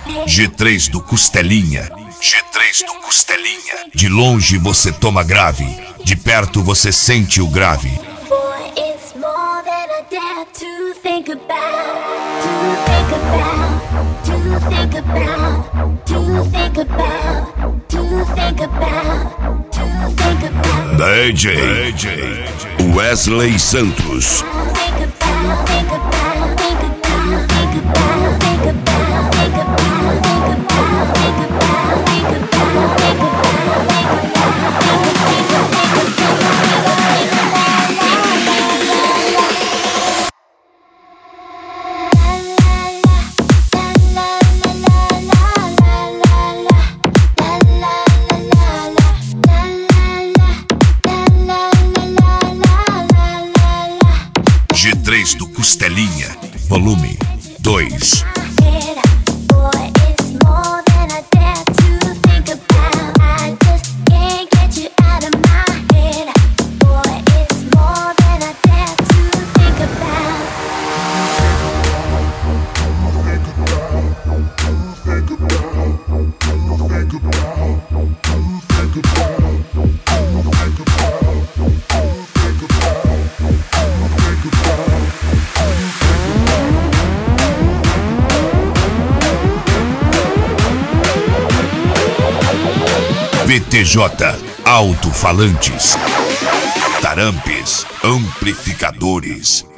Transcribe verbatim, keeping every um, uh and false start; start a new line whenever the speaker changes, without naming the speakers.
G três do Costelinha. G três do Costelinha. De longe você toma grave, de perto você sente o grave.
Boy, it's more than I dare to think about, to think about, to think about, to think about, to think about, to think about.
D J, D J Wesley Santos.
Think about, think about, think about, think about, think about, think about, think about, think about, think about, think about, think about.
G três do Costelinha, volume dois. V T J Alto-Falantes, Tarampes Amplificadores.